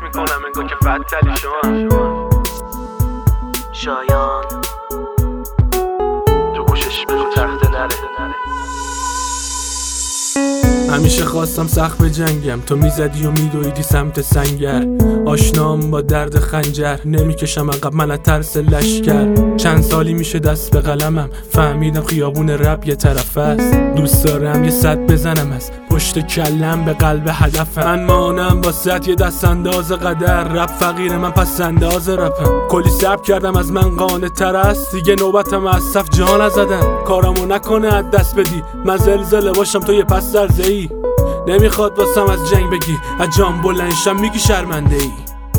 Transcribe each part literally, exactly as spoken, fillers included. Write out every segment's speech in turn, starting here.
میکنم انگار که بدتلی شما شایان تو گوشش بگو تخت نره. همیشه خواستم سخت به جنگم، تو میزدی و میدویدی سمت سنگر. آشنام با درد خنجر، نمیکشم عقب من از ترس لشکر. چند سالی میشه دست به قلمم، فهمیدم خیابون رپ یه طرف است. دوست دارم یه صد بزنم از پشت کلم به قلب هدفم. من مانم واسط یه دست انداز قدر، رپ فقیر من پس انداز رپم. کلی سب کردم از من قانع تر است، دیگه نوبتم از صف جا نزدن. کارمو نکنه از دست بدی، من زلزله باشم تو یه پس درزه‌ای. نمیخواد واسم از جنگ بگی، از جام بلندشم میگی شرمنده ای.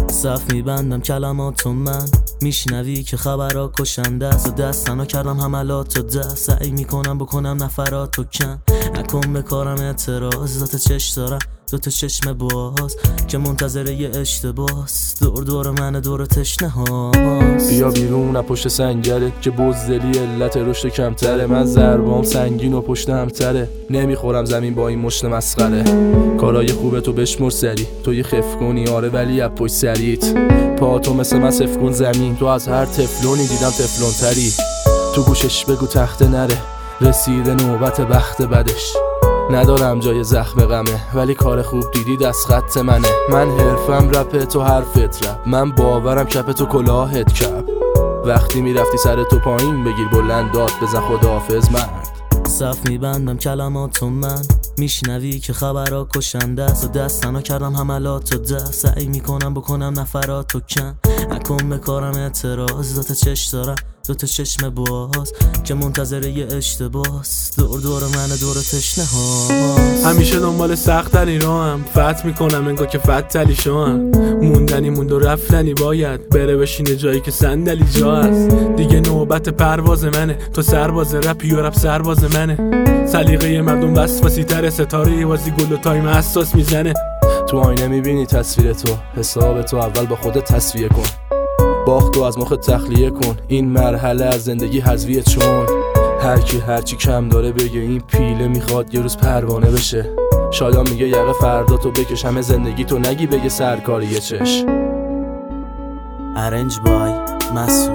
صف میبندم کلماتو من، میشنوی که خبرها کشنده است. و دستنها کردم حملاتو ده، سعی میکنم بکنم نفراتو کن. نکن به کارم اعتراض، دوتا چش دارم دوتا چشم باز که منتظر یه اشتباس. دور دور من دور تشنه هاست. بیا بیرون از پشت سنگره که بزدلی علت رشد کمتره. من ضربام سنگین و پشت همتره، نمیخورم زمین با این مشت مسخره. کارای خوبه تو بشمر سری، تو یه خف کنی آره ولی از پشت سریت. پا تو مثل من صف کن زمین، تو از هر تفلونی دیدم تفلون تری. تو گوشش بگو تخت نره، رسیده نوبت بخت بدش. ندارم جای زخم غمه ولی کار خوب دیدی دست خط منه. من حرفم رپه تو حرفت رپ، من باورم کپ تو کلاهت کپ. وقتی میرفتی سر تو پایین بگیر بلند داد بزن خداحافظ مرد. صف میبندم کلماتو من، میشنوی که خبرها کشنده است. و دستنها کردم حملاتو ده، سعی میکنم بکنم نفراتو کن. نکن به کارم اعتراض، دوتا چش دارم دوتا چشم باز که منتظر یه اشتباس. دور دور من دور تشنه هاست. همیشه دنبال سخت ترین راهم، فتح میکنم انگار که فتلی شوام. موندنی موند و رفتنی باید بره بشینه جایی که صندلی جا است. دیگه نوبت پرواز منه، تو سرباز رپی و رپ سرباز منه. سلیقه مردم وسواسی تره، ستاره وازی گل و تایم حساس میزنه. تو آینه میبینی تصویر تو، حساب تو اول با خودت تصفیه کن. باختو از مخت تخلیه کن، این مرحله از زندگی حذفیه. چون هر کی هرچی کم داره بگه این پیله میخواد یه روز پروانه بشه. شایان میگه یقه فردا تو بکش، همه زندگی تو نگی بگه سرکاری یه چش. ارنج بای مسعود.